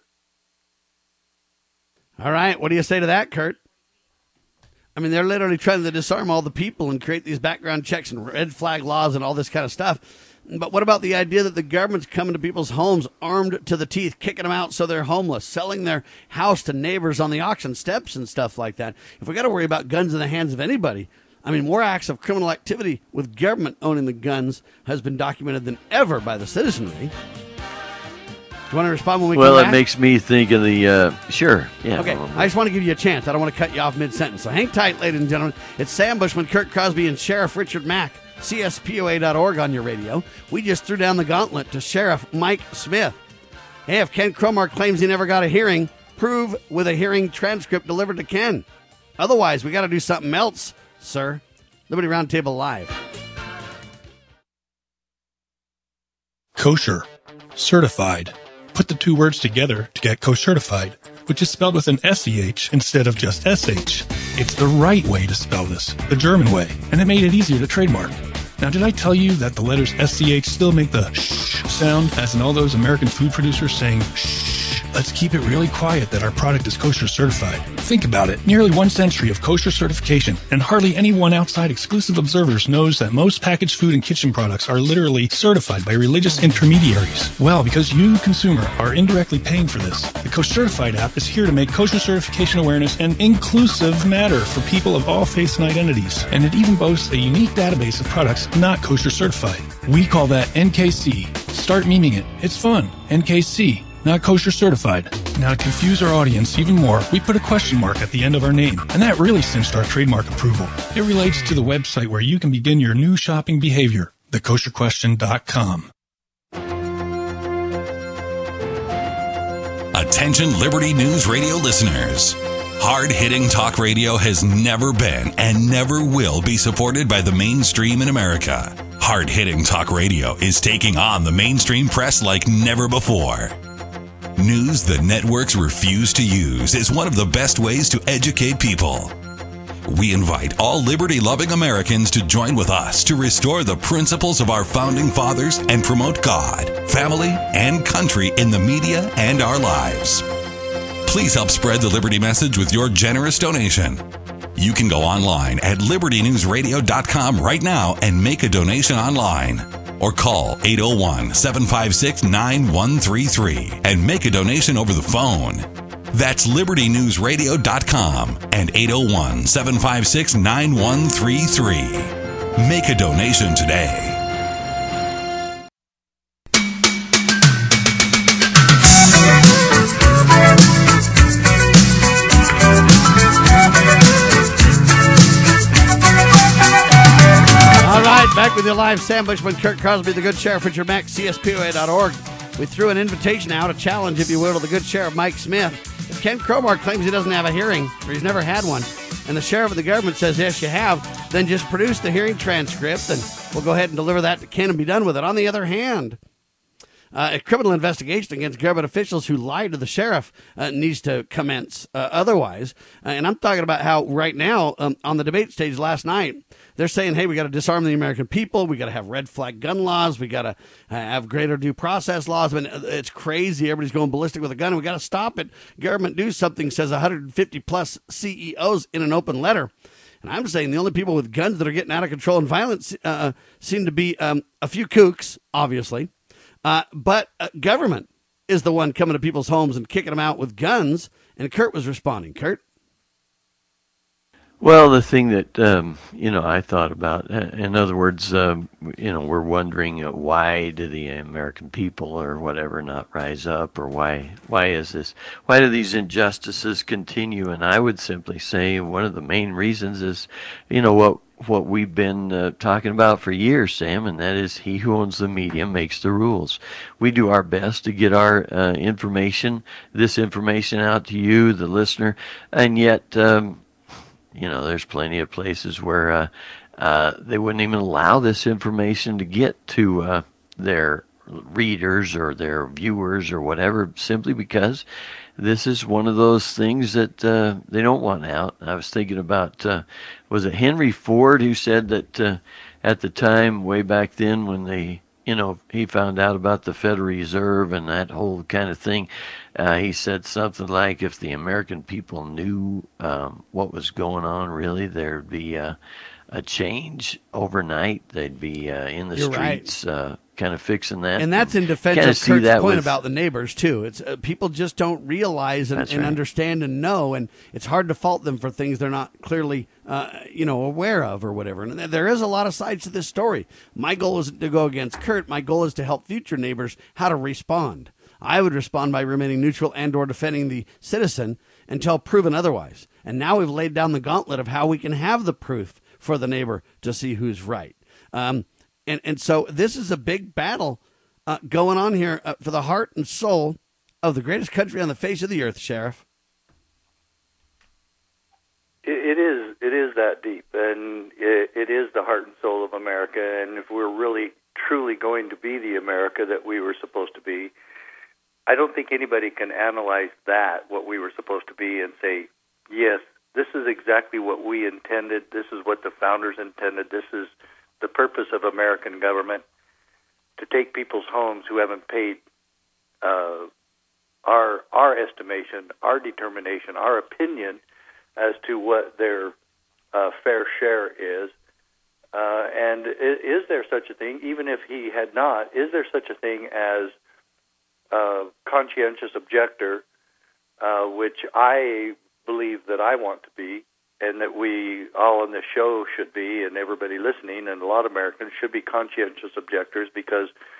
All right. What do you say to that, Kurt? I mean, they're literally trying to disarm all the people and create these background checks and red flag laws and all this kind of stuff. But what about the idea that the government's coming to people's homes armed to the teeth, kicking them out so they're homeless, selling their house to neighbors on the auction steps and stuff like that? If we got to worry about guns in the hands of anybody, I mean, more acts of criminal activity with government owning the guns has been documented than ever by the citizenry. Do you want to respond when we well, come back? Well, it makes me think of the, uh, sure, yeah. Okay, I just want to give you a chance. I don't want to cut you off mid-sentence. So hang tight, ladies and gentlemen. It's Sam Bushman, Kurt Crosby, and Sheriff Richard Mack. C S P O A dot org on your radio. We just threw down the gauntlet to Sheriff Mike Smith. Hey, if Ken Cromar claims he never got a hearing, prove with a hearing transcript delivered to Ken. Otherwise, we got to do something else, sir. Liberty Roundtable Live. Kosher. Certified. Put the two words together to get kosher-certified, which is spelled with an S E H instead of just S H. It's the right way to spell this, the German way, and it made it easier to trademark. Now, did I tell you that the letters S C H still make the shh sound, as in all those American food producers saying shh? Let's keep it really quiet that our product is kosher certified. Think about it. Nearly one century of kosher certification, and hardly anyone outside exclusive observers knows that most packaged food and kitchen products are literally certified by religious intermediaries. Well, because you, consumer, are indirectly paying for this, the Kosher Certified app is here to make kosher certification awareness an inclusive matter for people of all faiths and identities. And it even boasts a unique database of products not kosher certified. We call that N K C. Start memeing it. It's fun. N K C. not kosher certified. Now, to confuse our audience even more, we put a question mark at the end of our name, and that really cinched our trademark approval. It relates to the website where you can begin your new shopping behavior, the kosher question dot com. Attention Liberty News Radio listeners. Hard-hitting talk radio has never been and never will be supported by the mainstream in America. Hard-hitting talk radio is taking on the mainstream press like never before. News the networks refuse to use is one of the best ways to educate people. We invite all liberty-loving Americans to join with us to restore the principles of our founding fathers and promote God, family, and country in the media and our lives. Please help spread the Liberty message with your generous donation. You can go online at liberty news radio dot com right now and make a donation online. Or call eight oh one, seven five six, nine one three three and make a donation over the phone. That's liberty news radio dot com and eight oh one, seven five six, nine one three three. Make a donation today. Back with you live, Sam Bushman, Kurt Crosby, the Good Sheriff, Richard Mack, C S P O A dot org. We threw an invitation out, a challenge, if you will, to the Good Sheriff, Mike Smith. If Ken Cromar claims he doesn't have a hearing, or he's never had one, and the sheriff of the government says, yes, you have, then just produce the hearing transcript, and we'll go ahead and deliver that to Ken and be done with it. On the other hand, Uh, a criminal investigation against government officials who lied to the sheriff uh, needs to commence uh, otherwise. Uh, and I'm talking about how right now um, on the debate stage last night, they're saying, hey, we got to disarm the American people. We got to have red flag gun laws. We got to uh, have greater due process laws. I mean, it's crazy. Everybody's going ballistic with a gun. We got to stop it. Government do something, says one hundred fifty plus C E Os in an open letter. And I'm saying the only people with guns that are getting out of control and violent uh, seem to be um, a few kooks, obviously. Uh, but uh, government is the one coming to people's homes and kicking them out with guns. And Kurt was responding. Kurt? Well, the thing that, um, you know, I thought about, in other words, um, you know, we're wondering uh, why do the American people or whatever not rise up, or why, why is this, why do these injustices continue? And I would simply say one of the main reasons is, you know, what, what we've been uh, talking about for years, Sam, and that is he who owns the media makes the rules. We do our best to get our uh, information, this information out to you, the listener, and yet, um, you know, there's plenty of places where uh, uh, they wouldn't even allow this information to get to uh, their readers or their viewers or whatever, simply because this is one of those things that uh, they don't want out. I was thinking about, uh, was it Henry Ford who said that uh, at the time, way back then, when they, you know, he found out about the Federal Reserve and that whole kind of thing, uh, he said something like, if the American people knew um, what was going on, really, there'd be uh, a change overnight. They'd be uh, in the You're streets right. uh, kind of fixing that. And that's in defense Kinda of see Kurt's that point with- about the neighbors, too. It's uh, people just don't realize and, That's and right. understand and know, and it's hard to fault them for things they're not clearly, uh, you know, aware of or whatever. And there is a lot of sides to this story. My goal isn't to go against Kurt. My goal is to help future neighbors how to respond. I would respond by remaining neutral and or defending the citizen until proven otherwise. And now we've laid down the gauntlet of how we can have the proof for the neighbor to see who's right. Um, and, and so this is a big battle uh, going on here uh, for the heart and soul of the greatest country on the face of the earth, Sheriff. It, it is. It is that deep, and it, it is the heart and soul of America. And if we're really, truly going to be the America that we were supposed to be, I don't think anybody can analyze that, what we were supposed to be, and say, yes, this is exactly what we intended. This is what the founders intended. This is the purpose of American government, to take people's homes who haven't paid uh, our our estimation, our determination, our opinion as to what their uh, fair share is. Uh, and is there such a thing, even if he had not, is there such a thing as a conscientious objector, uh, which I believe that I want to be, and that we all on this show should be, and everybody listening, and a lot of Americans should be conscientious objectors, because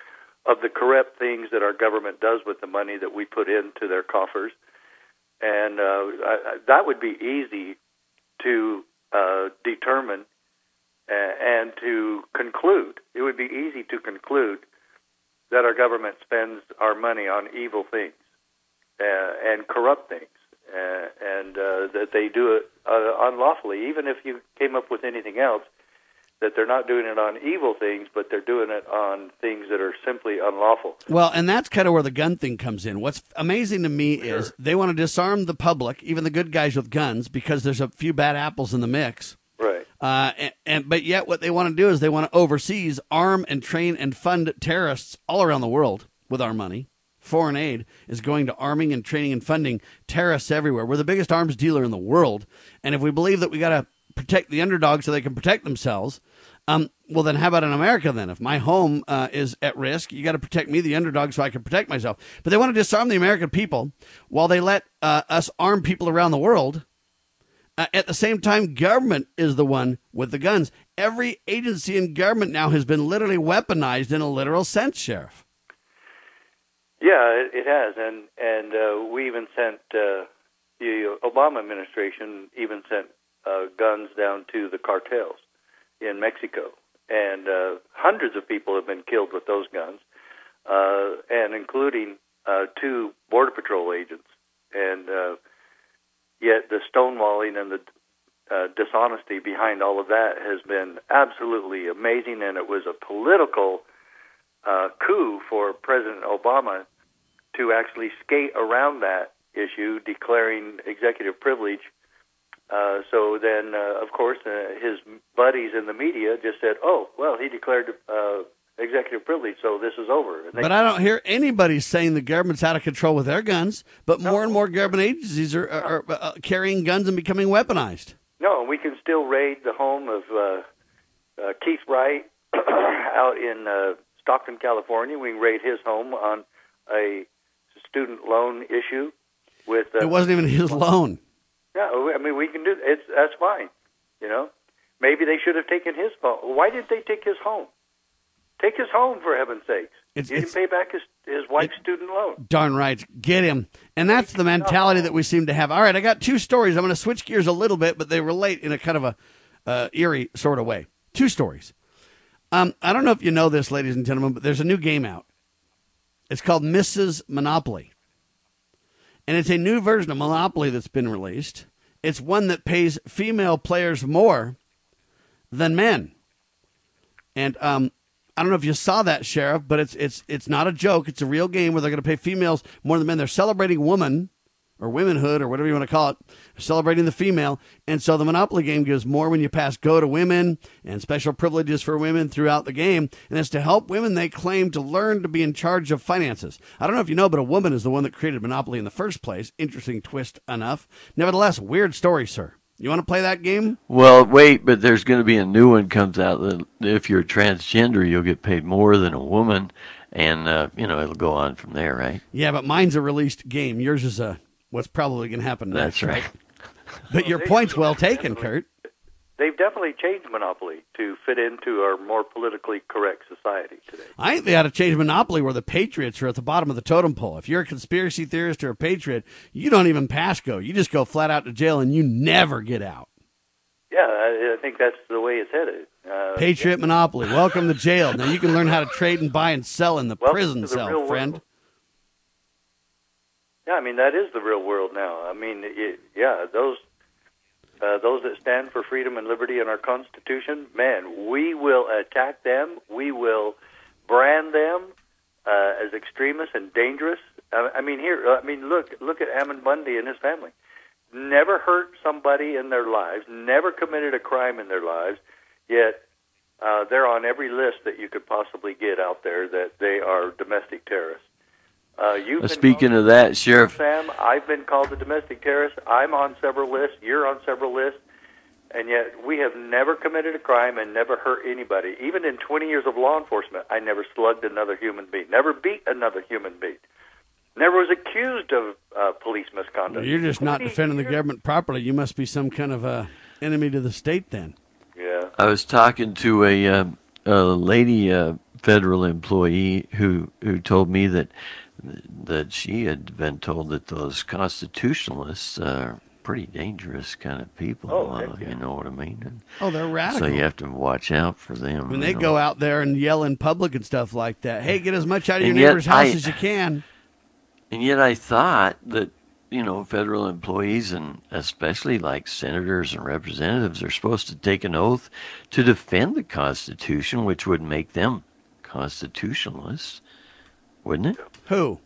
of the corrupt things that our government does with the money that we put into their coffers. And uh, I, that would be easy to uh, determine and to conclude. It would be easy to conclude that our government spends our money on evil things uh, and corrupt things, uh, and uh, that they do it uh, unlawfully. Even if you came up with anything else, that they're not doing it on evil things, but they're doing it on things that are simply unlawful. Well, and that's kind of where the gun thing comes in. What's amazing to me sure. is they want to disarm the public, even the good guys with guns, because there's a few bad apples in the mix. Right. Uh, and, and but yet what they want to do is they want to overseas arm and train and fund terrorists all around the world with our money. Foreign aid is going to arming and training and funding terrorists everywhere. We're the biggest arms dealer in the world. And if we believe that we got to protect the underdog so they can protect themselves, um, well, then how about in America then? If my home uh, is at risk, you got to protect me, the underdog, so I can protect myself. But they want to disarm the American people while they let uh, us arm people around the world. Uh, at the same time, government is the one with the guns. Every agency in government now has been literally weaponized in a literal sense, Sheriff. Yeah, it, it has, and and uh, we even sent uh, the Obama administration even sent uh, guns down to the cartels in Mexico, and uh, hundreds of people have been killed with those guns, uh, and including uh, two Border Patrol agents, and uh, yet the stonewalling and the uh, dishonesty behind all of that has been absolutely amazing, and it was a political uh, coup for President Obama to actually skate around that issue, declaring executive privilege. Uh, so then, uh, of course, uh, his buddies in the media just said, oh, well, he declared uh, executive privilege, so this is over. And they- but I don't hear anybody saying the government's out of control with their guns, but no. more and more government agencies are, are, are uh, carrying guns and becoming weaponized. No, we can still raid the home of uh, uh, Keith Wright out in uh, Stockton, California. We can raid his home on a student loan issue. With uh, It wasn't even his loan. No, I mean, we can do it's that's fine, you know. Maybe they should have taken his home. Why did they take his home? Take his home, for heaven's sakes. It's, you it's, can pay back his, his wife's it, student loan. Darn right. Get him. And that's the mentality that we seem to have. All right, I got two stories. I'm going to switch gears a little bit, but they relate in a kind of a uh, eerie sort of way. Two stories. Um, I don't know if you know this, ladies and gentlemen, but there's a new game out. It's called Missus Monopoly. And it's a new version of Monopoly that's been released. It's one that pays female players more than men. And um, I don't know if you saw that, Sheriff, but it's it's it's not a joke. It's a real game where they're going to pay females more than men. They're celebrating woman or womanhood or whatever you want to call it, celebrating the female. And so the Monopoly game gives more when you pass go to women and special privileges for women throughout the game. And it's to help women, they claim, to learn to be in charge of finances. I don't know if you know, but a woman is the one that created Monopoly in the first place. Interesting twist enough. Nevertheless, weird story, sir. You want to play that game? Well, wait, but there's going to be a new one comes out that if you're transgender, you'll get paid more than a woman. And, uh, you know, it'll go on from there, right? Yeah, but mine's a released game. Yours is a... what's probably going to happen next. That's right. But well, your they, point's well taken, Kurt. They've definitely changed Monopoly to fit into our more politically correct society today. I think they ought to change Monopoly where the patriots are at the bottom of the totem pole. If you're a conspiracy theorist or a patriot, you don't even pass go. You just go flat out to jail and you never get out. Yeah, I, I think that's the way it's headed. Uh, Patriot yeah. Monopoly. Welcome to jail. Now you can learn how to trade and buy and sell in the Welcome prison to the cell, real friend. world. Yeah, I mean, that is the real world now. I mean, it, yeah, those uh, those that stand for freedom and liberty in our Constitution, man, we will attack them. We will brand them uh, as extremists and dangerous. I, I mean, here, I mean, look, look at Ammon Bundy and his family. Never hurt somebody in their lives, never committed a crime in their lives, yet uh, they're on every list that you could possibly get out there that they are domestic terrorists. Uh, you've uh, been speaking of that, Sheriff, Sam, I've been called a domestic terrorist. I'm on several lists. You're on several lists. And yet we have never committed a crime and never hurt anybody. Even in twenty years of law enforcement, I never slugged another human being, never beat another human being, never was accused of uh, police misconduct. Well, you're just not defending the government properly. You must be some kind of a enemy to the state then. Yeah. I was talking to a, uh, a lady uh, federal employee who who told me that that she had been told that those constitutionalists are pretty dangerous kind of people. Oh, uh, yeah. You know what I mean? And Oh, they're radical. so you have to watch out for them. When you they know. go out there and yell in public and stuff like that, hey, get as much out of And your yet neighbor's house I- as you can. And yet I thought that, you know, federal employees and especially like senators and representatives are supposed to take an oath to defend the Constitution, which would make them constitutionalists, wouldn't it? Who?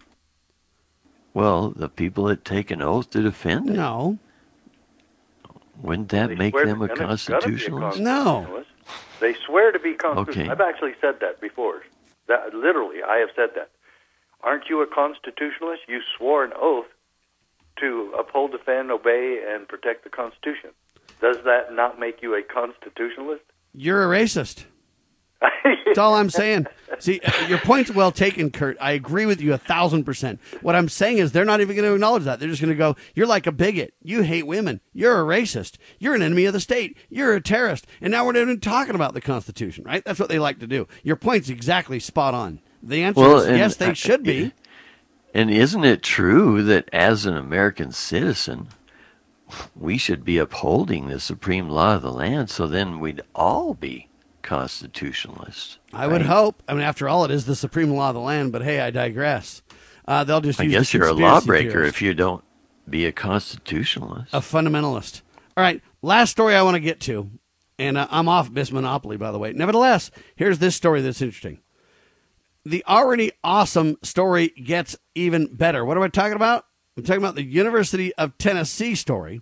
Well, the people that take an oath to defend it. No. Wouldn't that They make swear them a they're gonna- gonna be a constitutionalist? No. They swear to be constitutional. Okay. I've actually said that before. That literally, I have said that. Aren't you a constitutionalist? You swore an oath to uphold, defend, obey, and protect the Constitution. Does that not make you a constitutionalist? You're a racist. That's all I'm saying. See, your point's well taken, Kurt. I agree with you a thousand percent. What I'm saying is they're not even going to acknowledge that. They're just going to go, you're like a bigot. You hate women. You're a racist. You're an enemy of the state. You're a terrorist. And now we're not even talking about the Constitution, right? That's what they like to do. Your point's exactly spot on. The answer Well, is and- yes, they should be. And isn't it true that as an American citizen, we should be upholding the supreme law of the land, so then we'd all be constitutionalists? I would right? hope. I mean, after all, it is the supreme law of the land, but hey, I digress. Uh, they'll just I use guess the you're a conspiracy lawbreaker theorists. if you don't be a constitutionalist. A fundamentalist. All right, last story I want to get to, and uh, I'm off Miss Monopoly, by the way. Nevertheless, here's this story that's interesting. The already awesome story gets even better. What am I talking about? I'm talking about the University of Tennessee story.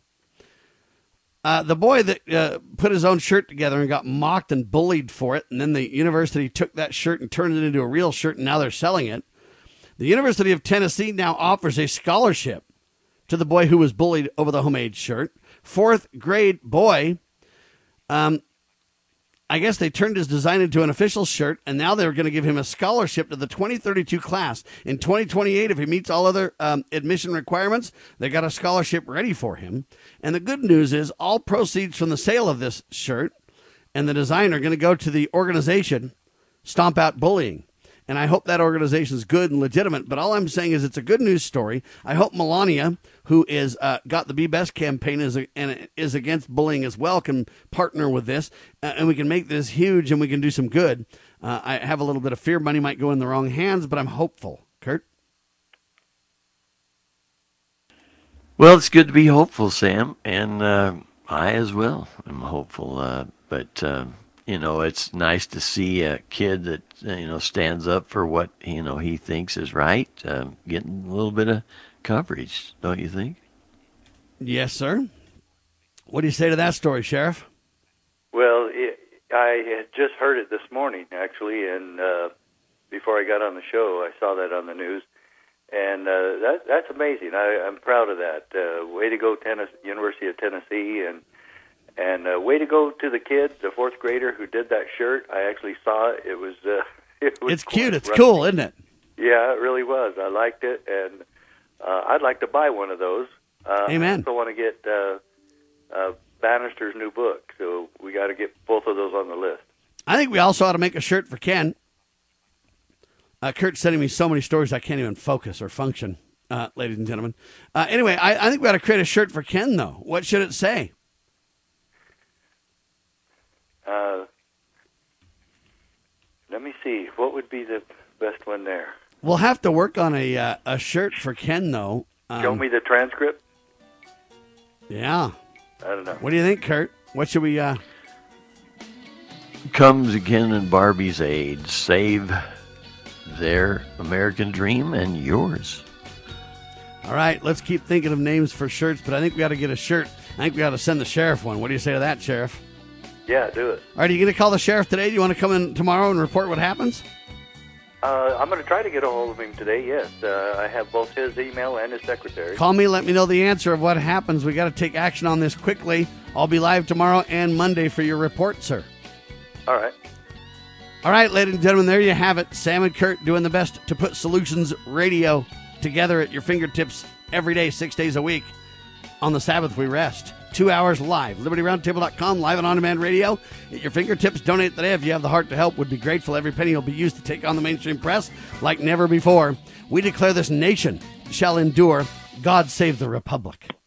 Uh, the boy that uh, put his own shirt together and got mocked and bullied for it, and then the university took that shirt and turned it into a real shirt, and now they're selling it. The University of Tennessee now offers a scholarship to the boy who was bullied over the homemade shirt. Fourth grade boy, um, I guess they turned his design into an official shirt, and now they're going to give him a scholarship to the twenty thirty-two class. In twenty twenty-eight, if he meets all other um, admission requirements, they got a scholarship ready for him. And the good news is all proceeds from the sale of this shirt and the design are going to go to the organization Stomp Out Bullying. And I hope that organization is good and legitimate. But all I'm saying is it's a good news story. I hope Melania, who is uh, got the Be Best campaign is, and is against bullying as well, can partner with this. Uh, and we can make this huge and we can do some good. Uh, I have a little bit of fear money might go in the wrong hands, but I'm hopeful. Kurt? Well, it's good to be hopeful, Sam. And uh, I as well am hopeful. Uh, but... Uh, You know, it's nice to see a kid that, you know, stands up for what, you know, he thinks is right, um, getting a little bit of coverage, don't you think? Yes, sir. What do you say to that story, Sheriff? Well, it, I had just heard it this morning, actually, and uh, before I got on the show, I saw that on the news. And uh, that that's amazing. I, I'm proud of that. Uh, way to go, Tennessee, University of Tennessee, and And uh, way to go to the kid, the fourth grader who did that shirt. I actually saw it. It was, uh, it was It's cute. It's rusty. cool, isn't it? Yeah, it really was. I liked it, and uh, I'd like to buy one of those. Uh, Amen. I also want to get uh, uh, Bannister's new book, so we got to get both of those on the list. I think we also ought to make a shirt for Ken. Uh, Kurt's sending me so many stories I can't even focus or function, uh, ladies and gentlemen. Uh, anyway, I, I think we ought to create a shirt for Ken, though. What should it say? Uh, let me see. What would be the best one there? We'll have to work on a uh, a shirt for Ken, though. Um, Show me the transcript? Yeah. I don't know. What do you think, Kurt? What should we... Uh... Comes again in Barbie's aid. Save their American dream and yours. All right, let's keep thinking of names for shirts, but I think we got to get a shirt. I think we got to send the sheriff one. What do you say to that, Sheriff? Yeah, do it. All right, are you going to call the sheriff today? Do you want to come in tomorrow and report what happens? Uh, I'm going to try to get a hold of him today, yes. Uh, I have both his email and his secretary. Call me, let me know the answer of what happens. We got to take action on this quickly. I'll be live tomorrow and Monday for your report, sir. All right. All right, ladies and gentlemen, there you have it. Sam and Kurt doing the best to put Solutions Radio together at your fingertips every day, six days a week. On the Sabbath, we rest. two hours live. liberty roundtable dot com, live and on-demand radio. At your fingertips, donate today if you have the heart to help. Would be grateful. Every penny will be used to take on the mainstream press like never before. We declare this nation shall endure. God save the Republic.